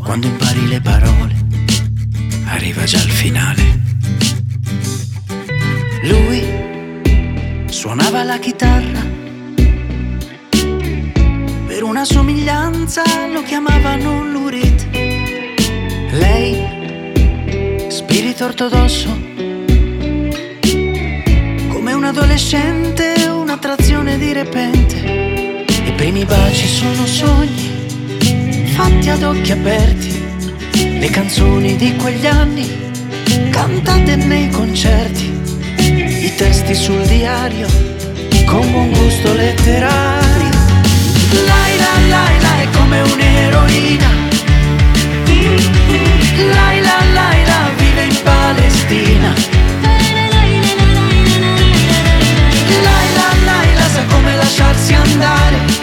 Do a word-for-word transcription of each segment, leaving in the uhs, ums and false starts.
Quando impari le parole, arriva già il finale. Lui suonava la chitarra, per una somiglianza lo chiamavano Lurid. Lei, spirito ortodosso, come un adolescente, un'attrazione di repente. I primi baci sono sogni fatti ad occhi aperti, le canzoni di quegli anni cantate nei concerti, i testi sul diario con buon gusto letterario. Laila, Laila è come un'eroina, Laila, Laila vive in Palestina, Laila, Laila sa come lasciarsi andare,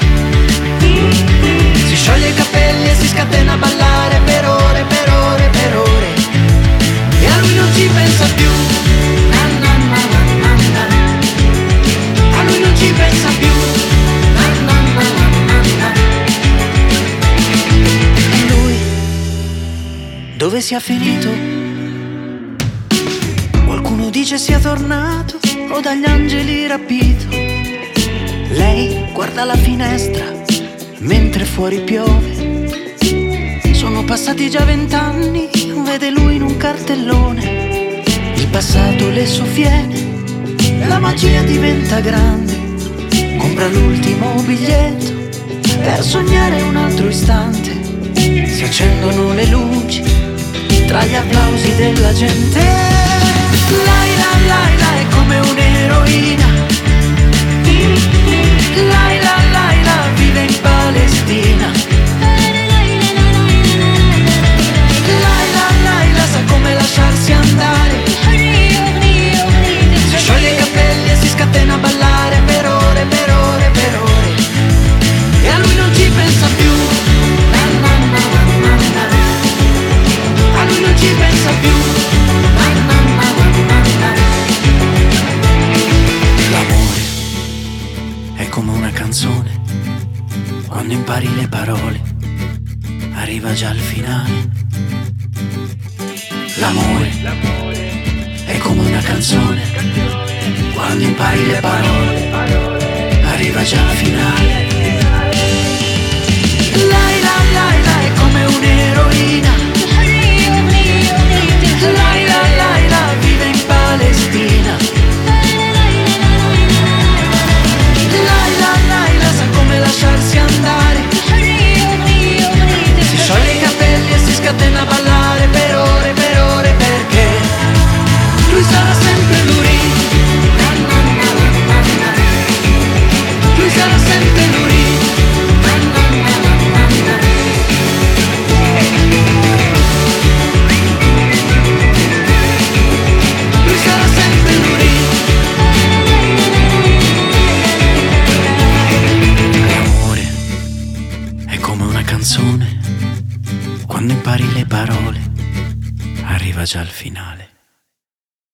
si scioglie i capelli e si scatena a ballare per ore, per ore, per ore, e a lui non ci pensa più, na, na, na, na, na, na. A lui non ci pensa più, na, na, na, na, na. E lui dove sia finito? Qualcuno dice sia tornato o dagli angeli rapito. Lei guarda la finestra mentre fuori piove, sono passati già vent'anni, vede lui in un cartellone, il passato le soffiene, la magia diventa grande, compra l'ultimo biglietto per sognare un altro istante, si accendono le luci tra gli applausi della gente. Laila, Laila è come un'eroina, Laila, Laila vive in Palestina, Laila, Laila sa come lasciarsi andare, si scioglie i capelli e si scatena a ballare per ore, per ore, per ore, e a lui non ci pensa più, na, na, na, na, na. A lui non ci pensa più, na, na, na, na, na. L'amore è come una canzone, quando impari le parole, arriva già il finale. L'amore è come una canzone, quando impari le parole, arriva già il finale. Laila, Laila è come un'eroina, Laila, Laila vive in Palestina, Laila, Laila sa come lasciarsi andare, si scioglie i capelli e si scatena a ballare per ore, per ore, perché lui sarà sempre lui, na, na, na, na, na. Lui sarà sempre lui, na, na, na, na, na. Lui sarà sempre lui. L'amore è come una canzone, quando impari le parole, arriva già il finale.